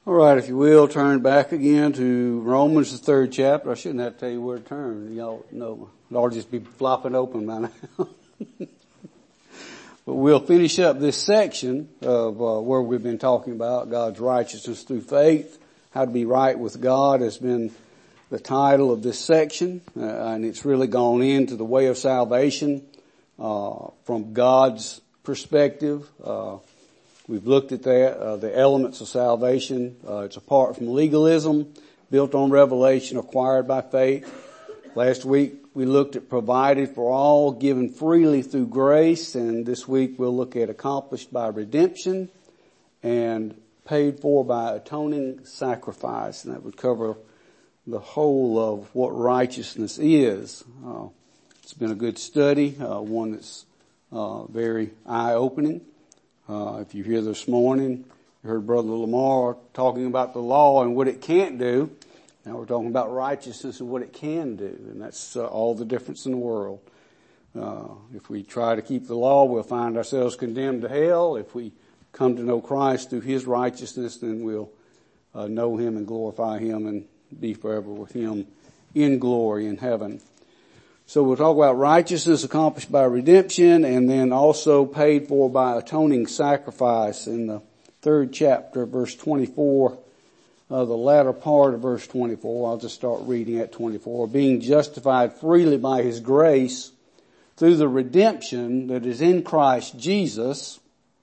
All right, if you will, turn back again to Romans, the 3rd chapter. I shouldn't have to tell you where to turn. Y'all know it'll all just be flopping open by now. But we'll finish up this section of where we've been talking about God's righteousness through faith. How to be right with God has been the title of this section, and it's really gone into the way of salvation from God's perspective. We've looked at that, the elements of salvation. It's apart from legalism, built on revelation, acquired by faith. Last week we looked at provided for all, given freely through grace, and this week we'll look at accomplished by redemption and paid for by atoning sacrifice, and that would cover the whole of what righteousness is. It's been a good study, one that's very eye-opening. If you're here this morning, you heard Brother Lamar talking about the law and what it can't do. Now we're talking about righteousness and what it can do, and that's all the difference in the world. If we try to keep the law, we'll find ourselves condemned to hell. If we come to know Christ through His righteousness, then we'll know Him and glorify Him and be forever with Him in glory in heaven. So we'll talk about righteousness accomplished by redemption and then also paid for by atoning sacrifice in the 3rd chapter, verse 24, the latter part of verse 24. I'll just start reading at 24. Being justified freely by His grace through the redemption that is in Christ Jesus,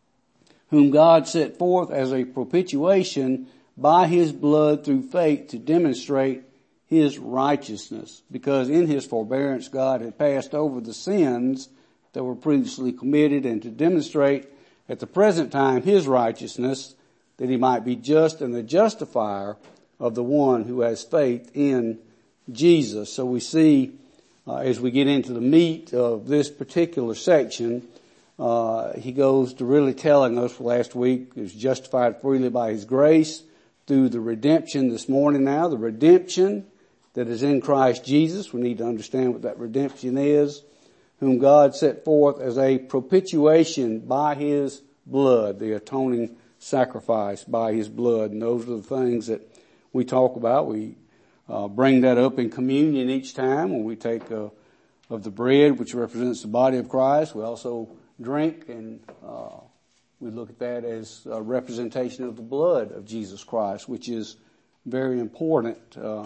whom God set forth as a propitiation by His blood through faith to demonstrate His righteousness, because in His forbearance God had passed over the sins that were previously committed, and to demonstrate at the present time His righteousness, that He might be just and the justifier of the one who has faith in Jesus. So we see, as we get into the meat of this particular section, he goes to really telling us last week, is justified freely by His grace through the redemption this morning now, the redemption that is in Christ Jesus. We need to understand what that redemption is, whom God set forth as a propitiation by His blood, the atoning sacrifice by His blood. And those are the things that we talk about. We bring that up in communion each time when we take of the bread, which represents the body of Christ. We also drink, and we look at that as a representation of the blood of Jesus Christ, which is very important.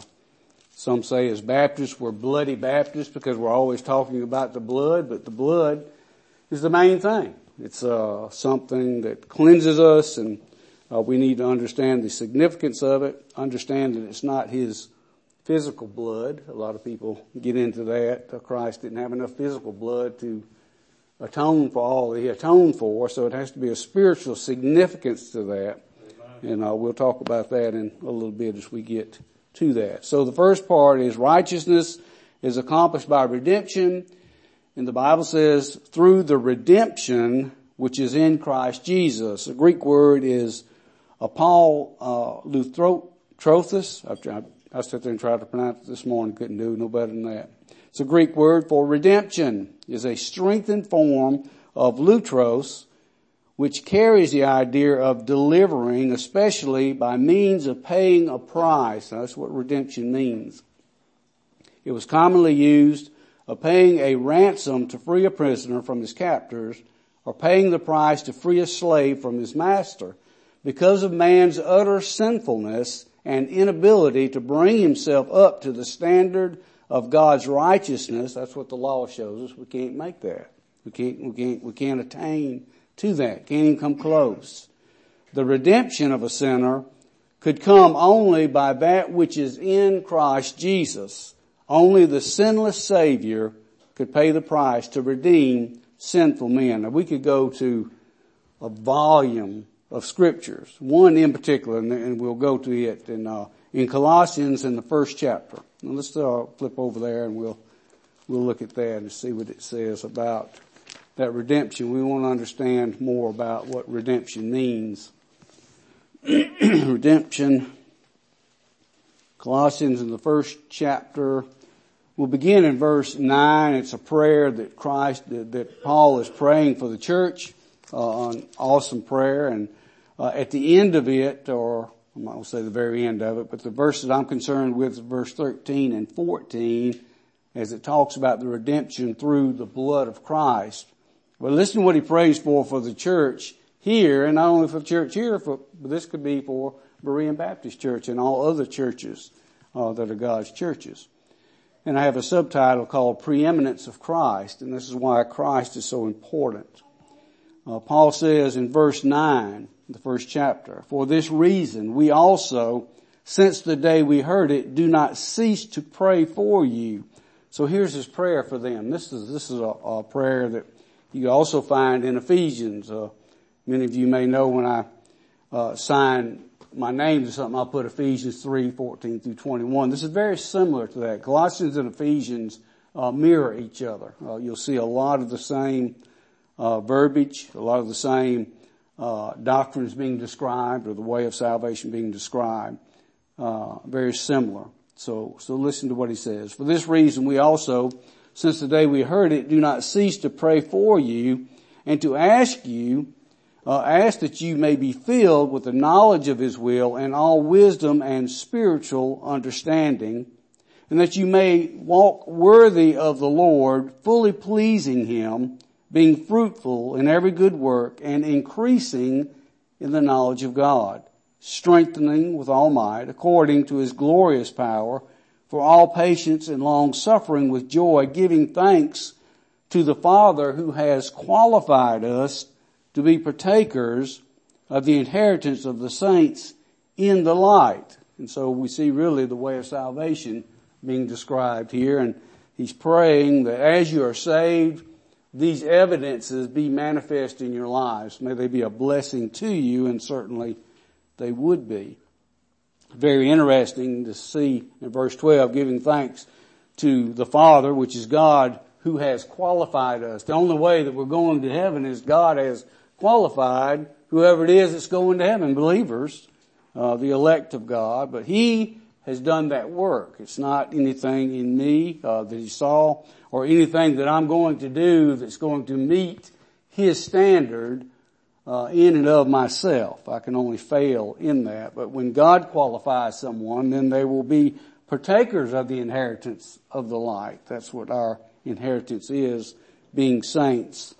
Some say as Baptists we're bloody Baptists because we're always talking about the blood, but the blood is the main thing. It's something that cleanses us, and we need to understand the significance of it, understand that it's not His physical blood. A lot of people get into that. Christ didn't have enough physical blood to atone for all that He atoned for, so it has to be a spiritual significance to that. And we'll talk about that in a little bit as we get to that. So the first part is righteousness is accomplished by redemption, and the Bible says through the redemption which is in Christ Jesus. The Greek word is apolutrothos. I sat there and tried to pronounce it this morning, couldn't do no better than that. It's a Greek word for redemption, is a strengthened form of lutros, which carries the idea of delivering, especially by means of paying a price. That's what redemption means. It was commonly used of paying a ransom to free a prisoner from his captors, or paying the price to free a slave from his master. Because of man's utter sinfulness and inability to bring himself up to the standard of God's righteousness, that's what the law shows us. We can't make that. We can't attain to that. Can't even come close. The redemption of a sinner could come only by that which is in Christ Jesus. Only the sinless Savior could pay the price to redeem sinful men. Now we could go to a volume of scriptures, one in particular, and we'll go to it in Colossians in the 1st chapter. Now let's flip over there and we'll look at that and see what it says about that redemption. We want to understand more about what redemption means. Redemption, Colossians in the 1st chapter. We'll begin in verse 9. It's a prayer that Paul is praying for the church, an awesome prayer. And at the end of it, or I'm not going to say the very end of it, but the verses I'm concerned with is verse 13 and 14 as it talks about the redemption through the blood of Christ. Well, listen to what he prays for the church here, and not only for the church here, but this could be for Berean Baptist Church and all other churches that are God's churches. And I have a subtitle called Preeminence of Christ, and this is why Christ is so important. Paul says in verse 9, the first chapter, "For this reason we also, since the day we heard it, do not cease to pray for you." So here's his prayer for them. This is a prayer that you also find in Ephesians. Many of you may know when I sign my name to something, I'll put Ephesians 3:14 through 21. This is very similar to that. Colossians and Ephesians mirror each other. You'll see a lot of the same verbiage, a lot of the same doctrines being described, or the way of salvation being described. Very similar. So listen to what he says. "For this reason we also, since the day we heard it, do not cease to pray for you and to ask that you may be filled with the knowledge of his will and all wisdom and spiritual understanding, and that you may walk worthy of the Lord, fully pleasing him, being fruitful in every good work and increasing in the knowledge of God, strengthening with all might, according to his glorious power, for all patience and long suffering with joy, giving thanks to the Father who has qualified us to be partakers of the inheritance of the saints in the light." And so we see really the way of salvation being described here, and he's praying that as you are saved, these evidences be manifest in your lives. May they be a blessing to you, and certainly they would be. Very interesting to see in verse 12, giving thanks to the Father, which is God, who has qualified us. The only way that we're going to heaven is God has qualified whoever it is that's going to heaven, believers, the elect of God. But he has done that work. It's not anything in me that he saw, or anything that I'm going to do that's going to meet his standard in and of myself. I can only fail in that. But when God qualifies someone, then they will be partakers of the inheritance of the light. That's what our inheritance is, being saints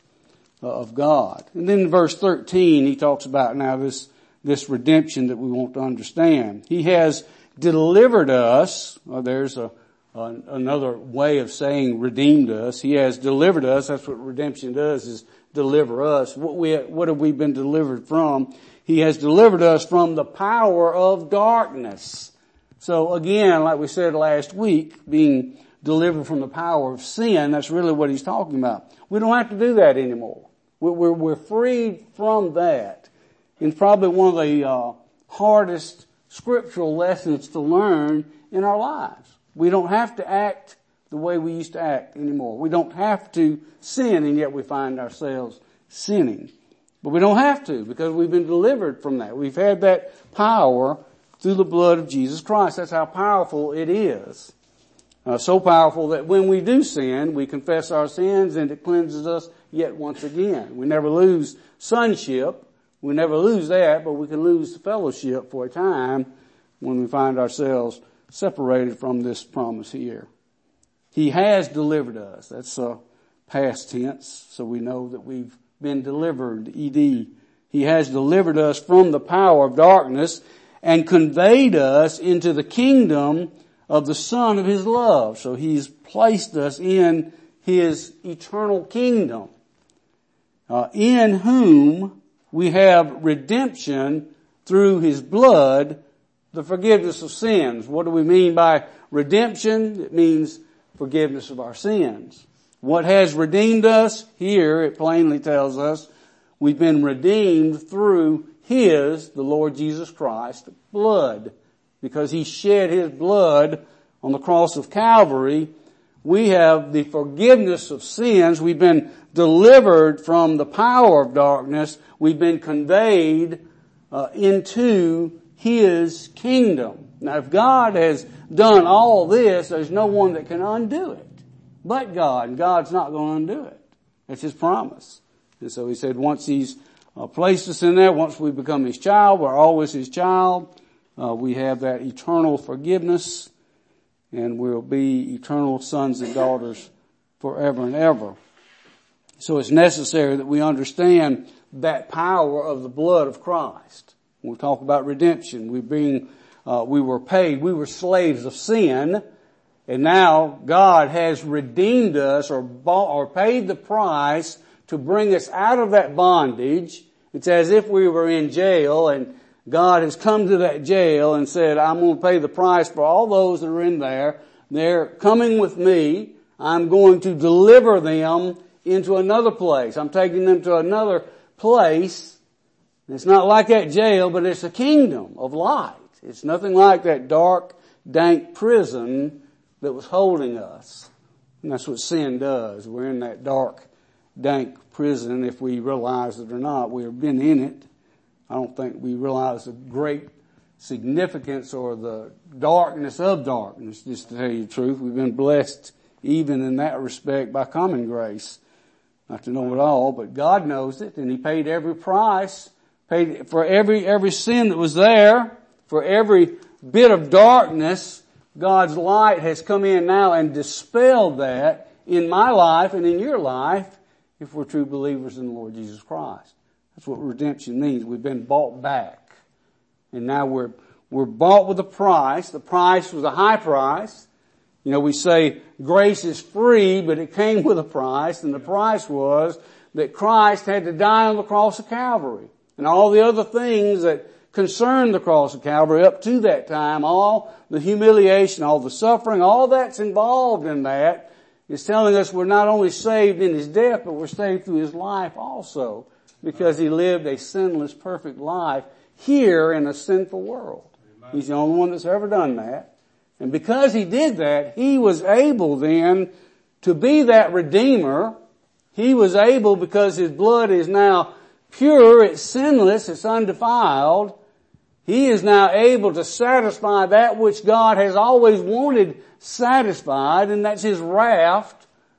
of God. And then in verse 13, he talks about now this redemption that we want to understand. He has delivered us. There's another way of saying redeemed us. He has delivered us. That's what redemption does, is deliver us. What have we been delivered from? He has delivered us from the power of darkness. So again, like we said last week, being delivered from the power of sin, that's really what he's talking about. We don't have to do that anymore. We're freed from that. It's probably one of the hardest scriptural lessons to learn in our lives. We don't have to act the way we used to act anymore. We don't have to sin, and yet we find ourselves sinning. But we don't have to, because we've been delivered from that. We've had that power through the blood of Jesus Christ. That's how powerful it is. So powerful that when we do sin, we confess our sins and it cleanses us yet once again. We never lose sonship. We never lose that, but we can lose fellowship for a time when we find ourselves separated from this promise here. He has delivered us. That's past tense, so we know that we've been delivered, ED. He has delivered us from the power of darkness and conveyed us into the kingdom of the Son of his love. So he's placed us in his eternal kingdom, in whom we have redemption through his blood, the forgiveness of sins. What do we mean by redemption? It means forgiveness of our sins. What has redeemed us? Here it plainly tells us we've been redeemed through his, the Lord Jesus Christ, blood. Because he shed his blood on the cross of Calvary, we have the forgiveness of sins. We've been delivered from the power of darkness. We've been conveyed into his kingdom. Now, if God has done all this, there's no one that can undo it but God, and God's not going to undo it. That's his promise. And so he said once he's placed us in there, once we become his child, we're always his child, we have that eternal forgiveness, and we'll be eternal sons and daughters forever and ever. So it's necessary that we understand that power of the blood of Christ. When we talk about redemption, we were paid, we were slaves of sin, and now God has redeemed us or paid the price to bring us out of that bondage. It's as if we were in jail and God has come to that jail and said, I'm going to pay the price for all those that are in there. They're coming with me. I'm going to deliver them into another place. I'm taking them to another place. It's not like that jail, but it's a kingdom of light. It's nothing like that dark, dank prison that was holding us. And that's what sin does. We're in that dark, dank prison, if we realize it or not. We've been in it. I don't think we realize the great significance or the darkness of darkness, just to tell you the truth. We've been blessed even in that respect by common grace. Not to know it all, but God knows it, and He paid every price, paid for every sin that was there, for every bit of darkness. God's light has come in now and dispelled that in my life and in your life if we're true believers in the Lord Jesus Christ. That's what redemption means. We've been bought back. And now we're bought with a price. The price was a high price. You know, we say grace is free, but it came with a price, and the price was that Christ had to die on the cross of Calvary. And all the other things that concerned the cross of Calvary up to that time, all the humiliation, all the suffering, all that's involved in that is telling us we're not only saved in His death, but we're saved through His life also, because He lived a sinless, perfect life here in a sinful world. He's the only one that's ever done that. And because He did that, He was able then to be that Redeemer. He was able, because His blood is now pure, it's sinless, it's undefiled. He is now able to satisfy that which God has always wanted satisfied, and that's His wrath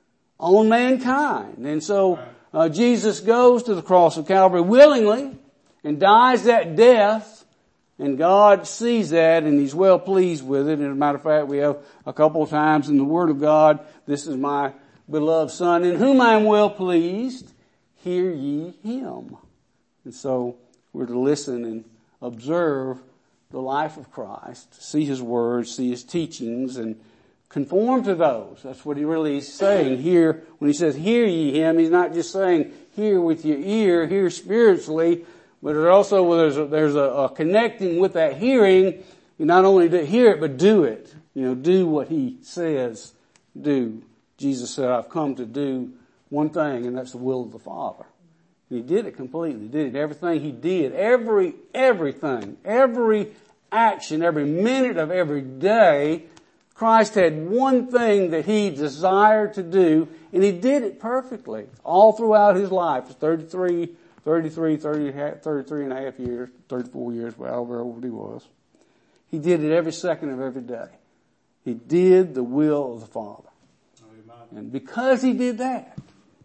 on mankind. And so Jesus goes to the cross of Calvary willingly and dies that death, and God sees that and He's well pleased with it. And as a matter of fact, we have a couple of times in the Word of God, this is my beloved Son in whom I am well pleased, hear ye Him. And so we're to listen and observe the life of Christ, see His words, see His teachings, and conform to those. That's what He really is saying here. When He says, hear ye Him, He's not just saying, hear with your ear, hear spiritually, but it also, there's a connecting with that hearing. You not only hear it, but do it. You know, do what He says do. Jesus said, I've come to do one thing, and that's the will of the Father. And He did it completely. Did it. Everything He did. Everything. Every action, every minute of every day, Christ had one thing that He desired to do, and He did it perfectly. All throughout His life. 33 and a half years, 34 years, however old He was. He did it every second of every day. He did the will of the Father. And because He did that,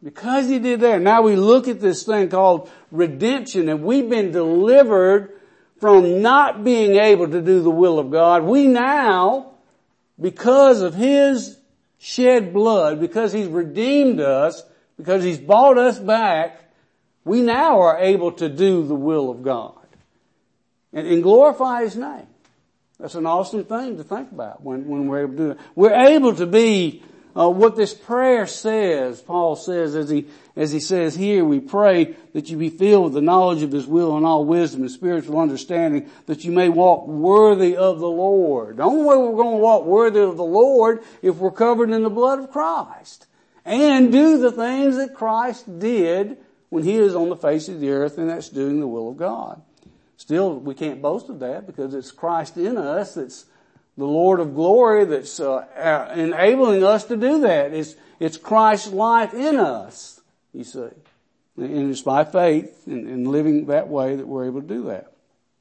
now we look at this thing called redemption, and we've been delivered from not being able to do the will of God. We now, because of His shed blood, because He's redeemed us, because He's bought us back, we now are able to do the will of God and glorify His name. That's an awesome thing to think about when we're able to do that. We're able to be what this prayer says. Paul says, as he says here, we pray that you be filled with the knowledge of His will and all wisdom and spiritual understanding, that you may walk worthy of the Lord. The only way we're going to walk worthy of the Lord if we're covered in the blood of Christ, and do the things that Christ did when He is on the face of the earth, and that's doing the will of God. Still, we can't boast of that, because it's Christ in us that's the Lord of glory that's enabling us to do that. It's Christ's life in us, you see. And it's by faith and living that way that we're able to do that.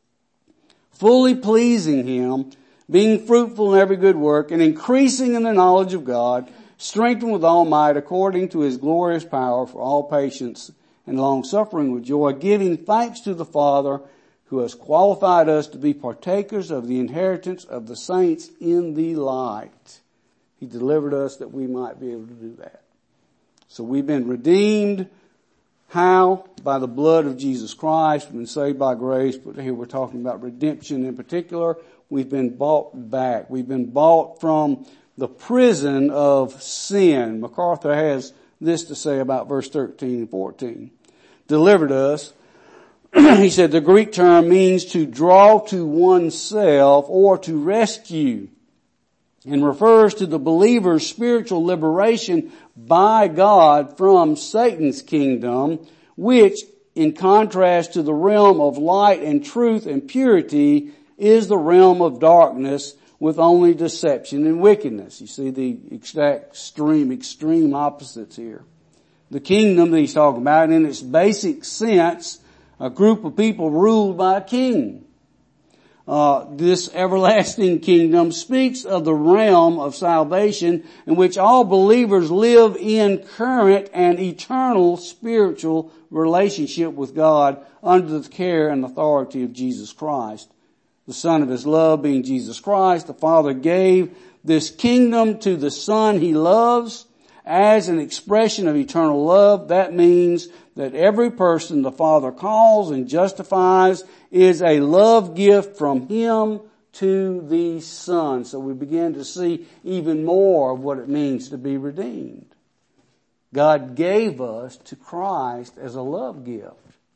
Fully pleasing Him, being fruitful in every good work, and increasing in the knowledge of God, strengthened with all might according to His glorious power for all patience and long suffering with joy, giving thanks to the Father who has qualified us to be partakers of the inheritance of the saints in the light. He delivered us that we might be able to do that. So we've been redeemed. How? By the blood of Jesus Christ. We've been saved by grace, but here we're talking about redemption in particular. We've been bought back. We've been bought from the prison of sin. MacArthur has this to say about verse 13 and 14. Delivered us. He said the Greek term means to draw to oneself or to rescue, and refers to the believer's spiritual liberation by God from Satan's kingdom, which, in contrast to the realm of light and truth and purity, is the realm of darkness with only deception and wickedness. You see the exact extreme opposites here. The kingdom that he's talking about, in its basic sense, a group of people ruled by a king. This everlasting kingdom speaks of the realm of salvation in which all believers live in current and eternal spiritual relationship with God under the care and authority of Jesus Christ. The Son of His love being Jesus Christ, the Father gave this kingdom to the Son He loves as an expression of eternal love. That means that every person the Father calls and justifies is a love gift from Him to the Son. So we begin to see even more of what it means to be redeemed. God gave us to Christ as a love gift.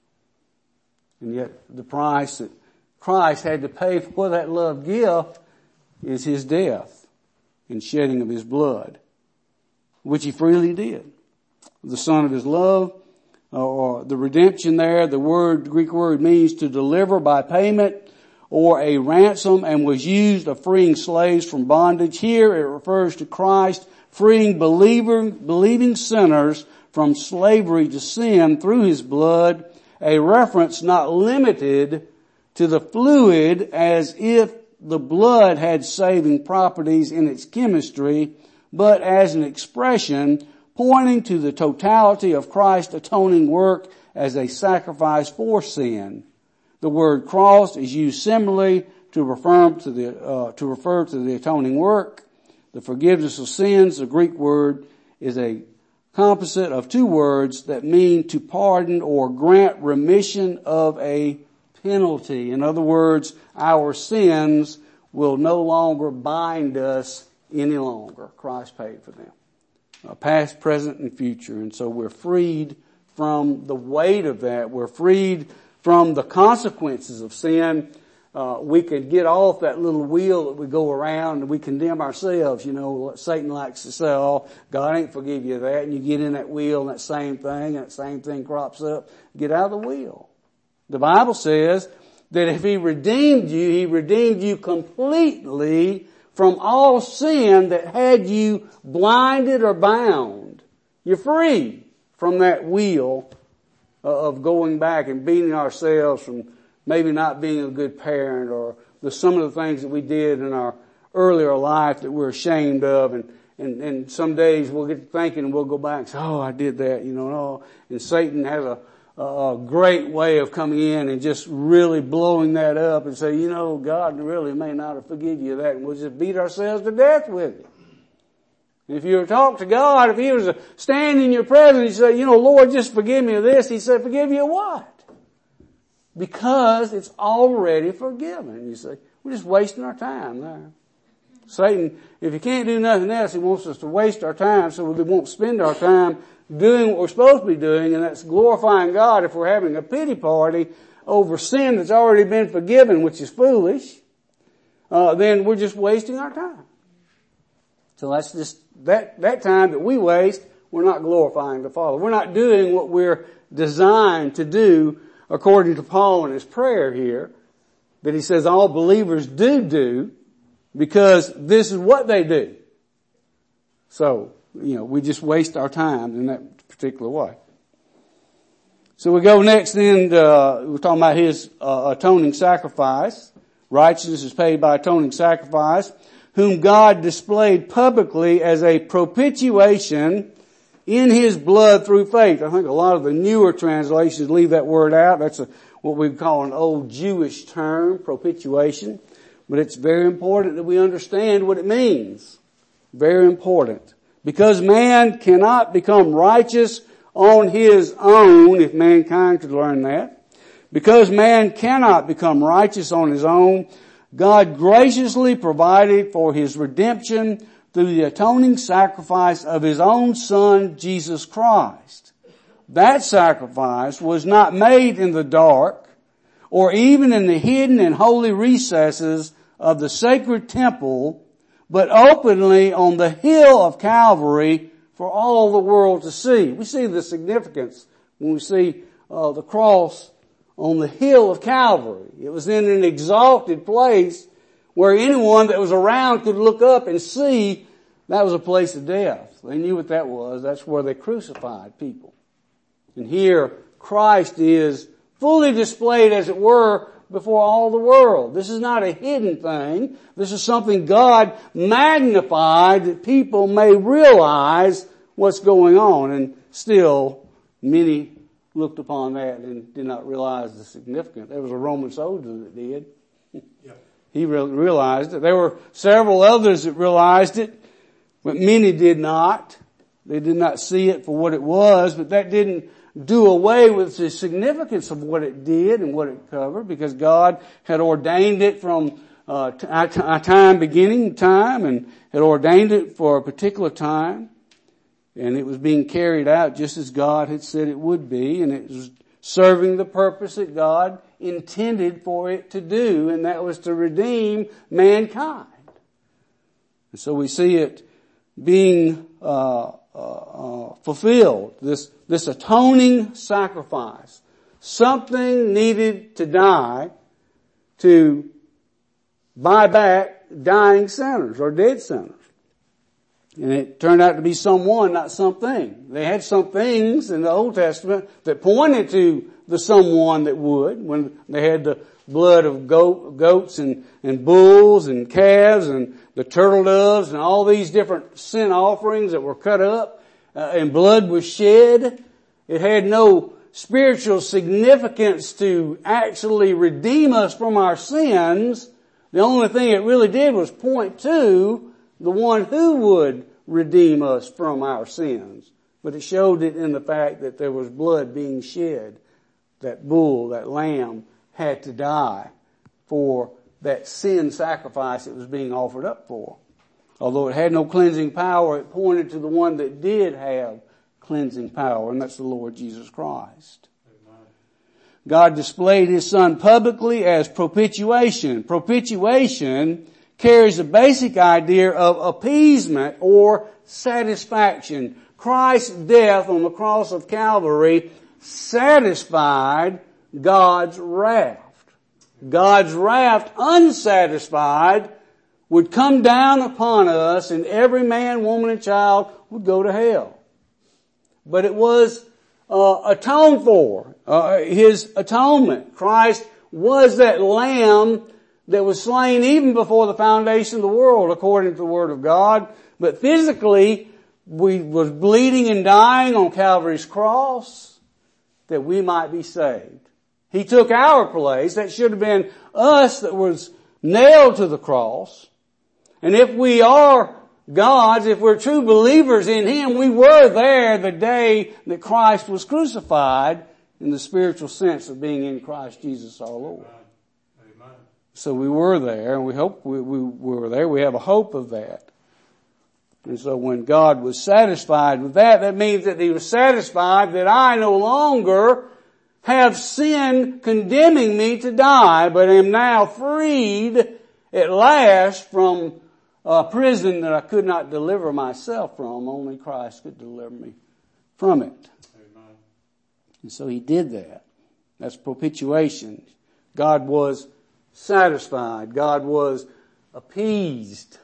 And yet the price that Christ had to pay for that love gift is His death and shedding of His blood, which He freely did. The Son of His love, or the redemption there, the Greek word means to deliver by payment or a ransom, and was used of freeing slaves from bondage. Here it refers to Christ freeing believing sinners from slavery to sin through His blood, a reference not limited to the fluid as if the blood had saving properties in its chemistry, but as an expression pointing to the totality of Christ's atoning work as a sacrifice for sin. The word cross is used similarly to refer to the atoning work. The forgiveness of sins, the Greek word, is a composite of two words that mean to pardon or grant remission of a penalty. In other words, our sins will no longer bind us any longer. Christ paid for them. Past, present, and future. And so we're freed from the weight of that. We're freed from the consequences of sin. We can get off that little wheel that we go around and we condemn ourselves. You know, Satan likes to say, oh, God ain't forgive you that. And you get in that wheel and that same thing crops up. Get out of the wheel. The Bible says that if He redeemed you completely from all sin that had you blinded or bound. You're free from that wheel of going back and beating ourselves from maybe not being a good parent, or some of the things that we did in our earlier life that we're ashamed of, and some days we'll get to thinking and we'll go back and say, oh, I did that, and Satan has a great way of coming in and just really blowing that up and say, God really may not have forgiven you that, and we'll just beat ourselves to death with it. And if you were to talk to God, if He was to stand in your presence and say, Lord, just forgive me of this, He said, forgive you of what? Because it's already forgiven. You say, we're just wasting our time there. Satan, if he can't do nothing else, he wants us to waste our time so we won't spend our time doing what we're supposed to be doing, and that's glorifying God if we're having a pity party over sin that's already been forgiven, which is foolish. Then we're just wasting our time. So that's just that time that we waste, we're not glorifying the Father. We're not doing what we're designed to do according to Paul in his prayer here, that he says all believers do, because this is what they do. So, we just waste our time in that particular way. So we go next then, we're talking about His atoning sacrifice. Righteousness is paid by atoning sacrifice, whom God displayed publicly as a propitiation in His blood through faith. I think a lot of the newer translations leave that word out. That's a what we call an old Jewish term, propitiation, but it's very important that we understand what it means. Very important. Because man cannot become righteous on his own, if mankind could learn that. Because man cannot become righteous on his own, God graciously provided for his redemption through the atoning sacrifice of his own Son, Jesus Christ. That sacrifice was not made in the dark or even in the hidden and holy recesses of the sacred temple, but openly on the hill of Calvary for all the world to see. We see the significance when we see the cross on the hill of Calvary. It was in an exalted place where anyone that was around could look up and see that was a place of death. They knew what that was. That's where they crucified people. And here Christ is fully displayed, as it were, before all the world. This is not a hidden thing. This is something God magnified that people may realize what's going on. And still, many looked upon that and did not realize the significance. There was a Roman soldier that did. Yeah. He realized it. There were several others that realized it, but many did not. They did not see it for what it was, but that didn't do away with the significance of what it did and what it covered, because God had ordained it from a time, beginning time, and had ordained it for a particular time. And it was being carried out just as God had said it would be, and it was serving the purpose that God intended for it to do, and that was to redeem mankind. And so we see it being fulfilled, this atoning sacrifice. Something needed to die to buy back dying sinners or dead sinners. And it turned out to be someone, not something. They had some things in the Old Testament that pointed to the someone that would, when they had the blood of goats and bulls and calves and the turtle doves and all these different sin offerings that were cut up and blood was shed. It had no spiritual significance to actually redeem us from our sins. The only thing it really did was point to the one who would redeem us from our sins. But it showed it in the fact that there was blood being shed. That bull, that lamb had to die for that sin sacrifice it was being offered up for. Although it had no cleansing power, it pointed to the one that did have cleansing power, and that's the Lord Jesus Christ. Amen. God displayed His Son publicly as propitiation. Propitiation carries the basic idea of appeasement or satisfaction. Christ's death on the cross of Calvary satisfied God's wrath. God's wrath, unsatisfied, would come down upon us, and every man, woman, and child would go to hell. But it was atoned for. His atonement. Christ was that lamb that was slain even before the foundation of the world, according to the Word of God. But physically, we was bleeding and dying on Calvary's cross that we might be saved. He took our place. That should have been us that was nailed to the cross. And if we are God's, if we're true believers in Him, we were there the day that Christ was crucified in the spiritual sense of being in Christ Jesus our Lord. Amen. So we were there, and we hope we were there. We have a hope of that. And so when God was satisfied with that, that means that He was satisfied that I no longer have sin condemning me to die, but am now freed at last from a prison that I could not deliver myself from. Only Christ could deliver me from it. Amen. And so He did that. That's propitiation. God was satisfied. God was appeased.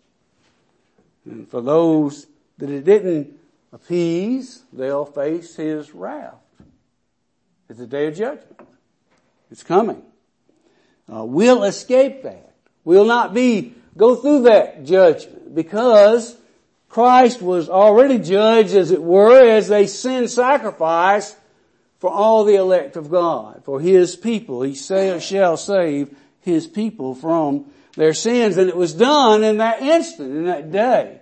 And for those that it didn't appease, they'll face His wrath. It's the day of judgment. It's coming. We'll escape that. We'll not go through that judgment, because Christ was already judged, as it were, as a sin sacrifice for all the elect of God, for His people. He shall save His people from their sins. And it was done in that instant, in that day.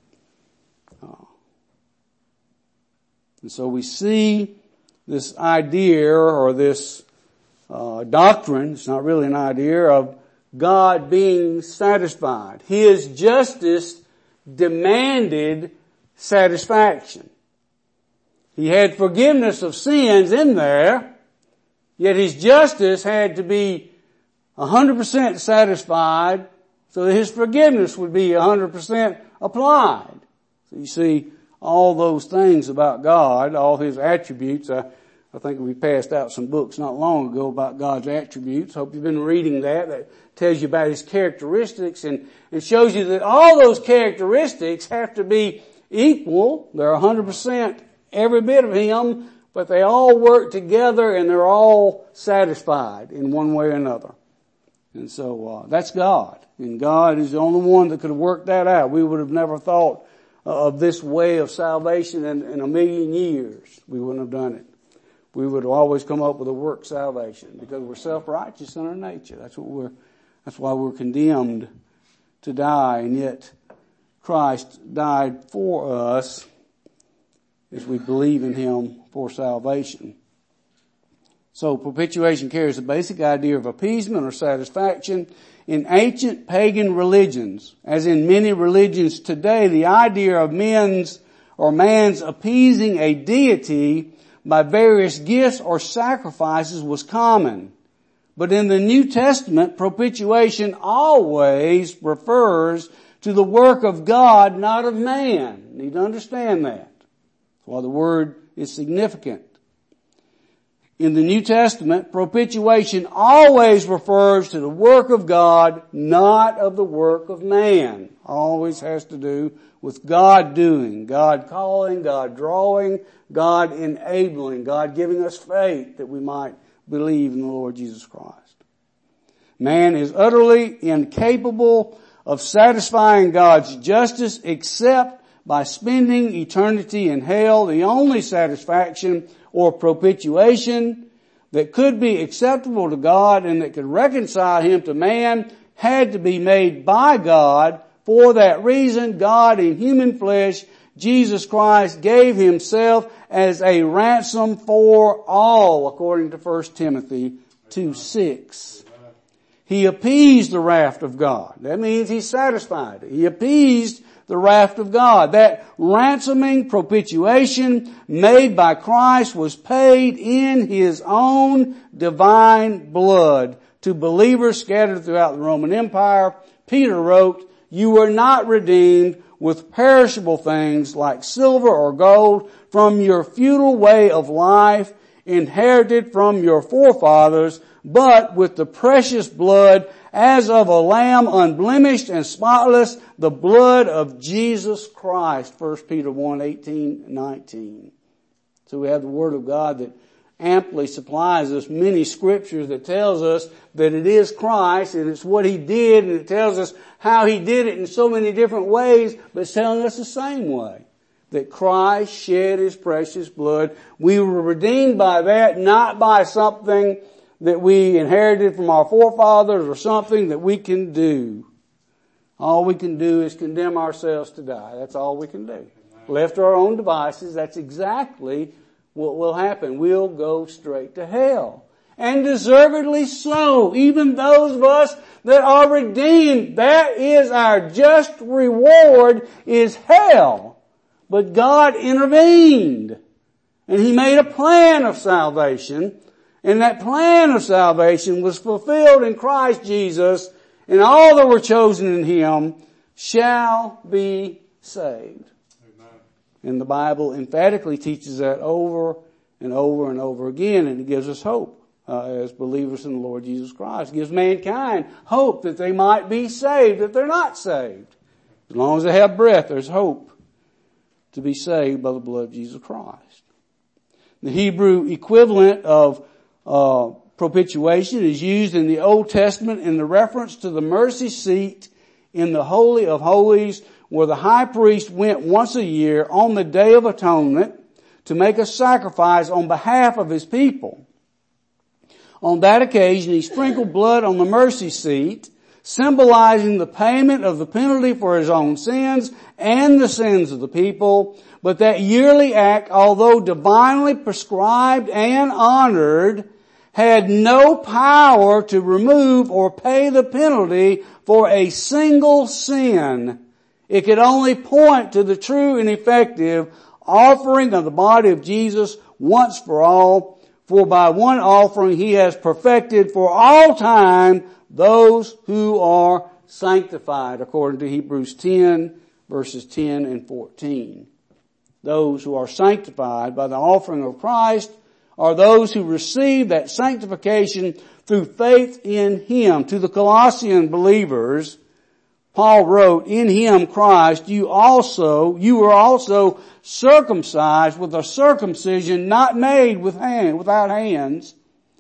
And so we see this idea or this doctrine, it's not really an idea, of God being satisfied. His justice demanded satisfaction. He had forgiveness of sins in there, yet His justice had to be 100% satisfied so that His forgiveness would be 100% applied. So you see all those things about God, all His attributes. I think we passed out some books not long ago about God's attributes. Hope you've been reading that. That tells you about His characteristics and shows you that all those characteristics have to be equal. They're 100% every bit of Him, but they all work together and they're all satisfied in one way or another. And so that's God. And God is the only one that could have worked that out. We would have never thought of this way of salvation in a million years. We wouldn't have done it. We would have always come up with a work salvation because we're self-righteous in our nature. That's why we're condemned to die, and yet Christ died for us as we believe in Him for salvation. So propitiation carries the basic idea of appeasement or satisfaction. In ancient pagan religions, as in many religions today, the idea of man's appeasing a deity by various gifts or sacrifices was common. But in the New Testament, propitiation always refers to the work of God, not of man. You need to understand that. That's why the word is significant. In the New Testament, propitiation always refers to the work of God, not of the work of man. Always has to do with God doing, God calling, God drawing, God enabling, God giving us faith that we might believe in the Lord Jesus Christ. Man is utterly incapable of satisfying God's justice except by spending eternity in hell. The only satisfaction or propitiation that could be acceptable to God and that could reconcile Him to man had to be made by God. For that reason, God in human flesh, Jesus Christ, gave Himself as a ransom for all, according to 1 Timothy 2:6. He appeased the wrath of God. That means He satisfied it. He appeased the wrath of God. That ransoming propitiation made by Christ was paid in His own divine blood to believers scattered throughout the Roman Empire. Peter wrote, "You were not redeemed with perishable things like silver or gold from your futile way of life inherited from your forefathers, but with the precious blood as of a lamb unblemished and spotless, the blood of Jesus Christ." 1 Peter 1:18-19. So we have the Word of God that amply supplies us many scriptures that tells us that it is Christ and it's what He did, and it tells us how He did it in so many different ways, but it's telling us the same way. That Christ shed His precious blood. We were redeemed by that, not by something that we inherited from our forefathers or something that we can do. All we can do is condemn ourselves to die. That's all we can do. Left to our own devices, that's exactly what will happen. We'll go straight to hell. And deservedly so. Even those of us that are redeemed, that is our just reward, is hell. But God intervened. And He made a plan of salvation. And that plan of salvation was fulfilled in Christ Jesus, and all that were chosen in Him shall be saved. Amen. And the Bible emphatically teaches that over and over and over again, and it gives us hope as believers in the Lord Jesus Christ. It gives mankind hope that they might be saved if they're not saved. As long as they have breath, there's hope to be saved by the blood of Jesus Christ. The Hebrew equivalent of propitiation is used in the Old Testament in the reference to the mercy seat in the Holy of Holies, where the high priest went once a year on the Day of Atonement to make a sacrifice on behalf of his people. On that occasion, he sprinkled blood on the mercy seat, symbolizing the payment of the penalty for his own sins and the sins of the people. But that yearly act, although divinely prescribed and honored, had no power to remove or pay the penalty for a single sin. It could only point to the true and effective offering of the body of Jesus once for all. For by one offering he has perfected for all time those who are sanctified, according to Hebrews 10, verses 10 and 14. Those who are sanctified by the offering of Christ are those who receive that sanctification through faith in him. To the Colossian believers, Paul wrote, in him, Christ, you were also circumcised with a circumcision not made without hands,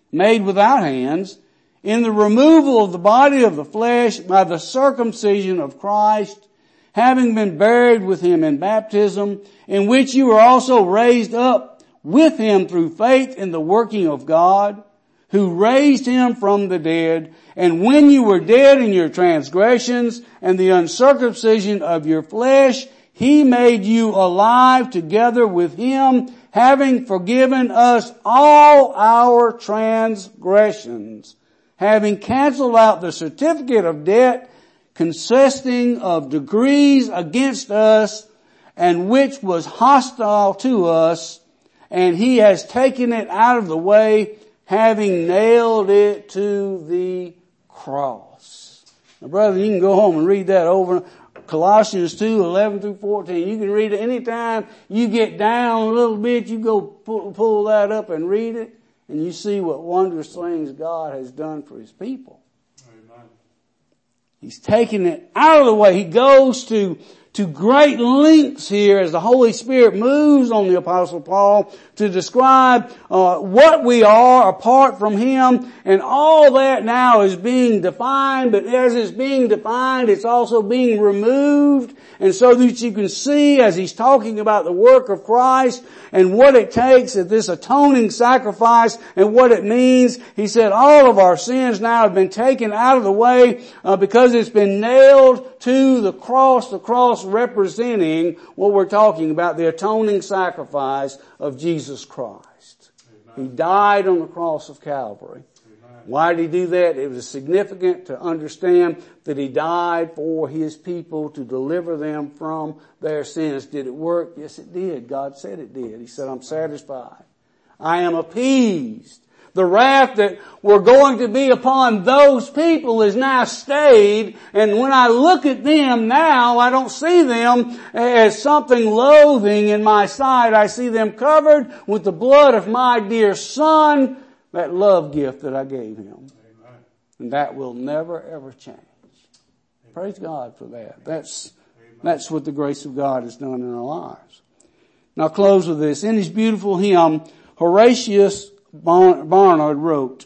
in the removal of the body of the flesh by the circumcision of Christ, having been buried with him in baptism, in which you were also raised up with him through faith in the working of God, who raised him from the dead. And when you were dead in your transgressions and the uncircumcision of your flesh, he made you alive together with him, having forgiven us all our transgressions, having canceled out the certificate of debt consisting of decrees against us, and which was hostile to us, and he has taken it out of the way, having nailed it to the cross. Now, brother, you can go home and read that over. Colossians 2, 11 through 14. You can read it anytime you get down a little bit. You go pull that up and read it, and you see what wondrous things God has done for his people. Amen. He's taken it out of the way. He goes to great lengths here as the Holy Spirit moves on the Apostle Paul to describe what we are apart from him, and all that now is being defined, but as it's being defined, it's also being removed, and so that you can see as he's talking about the work of Christ and what it takes at this atoning sacrifice and what it means. He said all of our sins now have been taken out of the way because it's been nailed to the cross representing what we're talking about, the atoning sacrifice of Jesus Christ. Amen. He died on the cross of Calvary. Amen. Why did he do that? It was significant to understand that he died for his people to deliver them from their sins. Did it work? Yes, it did. God said it did. He said, I'm satisfied. I am appeased. The wrath that were going to be upon those people is now stayed, and when I look at them now, I don't see them as something loathing in my sight. I see them covered with the blood of my dear Son, that love gift that I gave him. Amen. And that will never ever change. Amen. Praise God for that. That's what the grace of God has done in our lives. Now I'll close with this. In his beautiful hymn, Horatius Barnard wrote,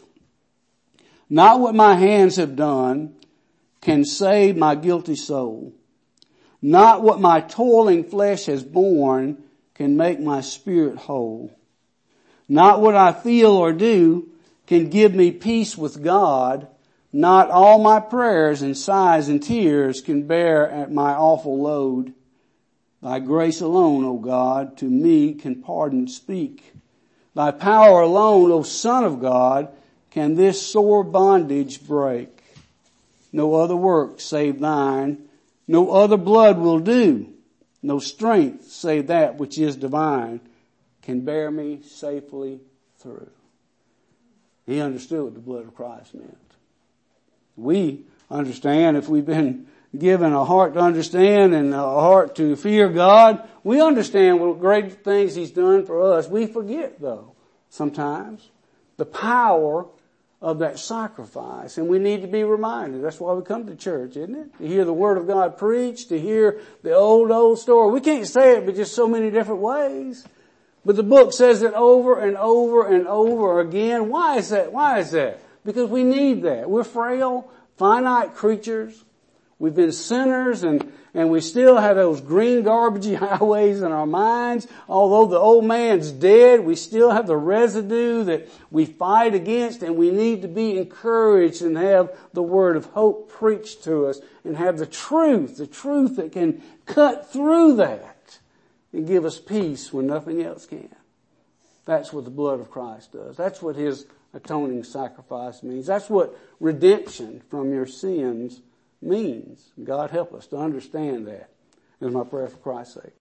not what my hands have done can save my guilty soul. Not what my toiling flesh has borne can make my spirit whole. Not what I feel or do can give me peace with God. Not all my prayers and sighs and tears can bear at my awful load. Thy grace alone, O God, to me can pardon speak. Thy power alone, O Son of God, can this sore bondage break. No other work save thine, no other blood will do. No strength save that which is divine can bear me safely through. He understood what the blood of Christ meant. We understand, if we've been given a heart to understand and a heart to fear God, we understand what great things he's done for us. We forget, though, sometimes, the power of that sacrifice, and we need to be reminded. That's why we come to church, isn't it? To hear the Word of God preached, to hear the old story. We can't say it but just so many different ways. But the book says it over and over and over again. Why is that? Because we need that. We're frail, finite creatures. We've been sinners and we still have those green garbagey highways in our minds. Although the old man's dead, we still have the residue that we fight against, and we need to be encouraged and have the word of hope preached to us and have the truth that can cut through that and give us peace when nothing else can. That's what the blood of Christ does. That's what His atoning sacrifice means. That's what redemption from your sins means. God help us to understand that. That's my prayer for Christ's sake.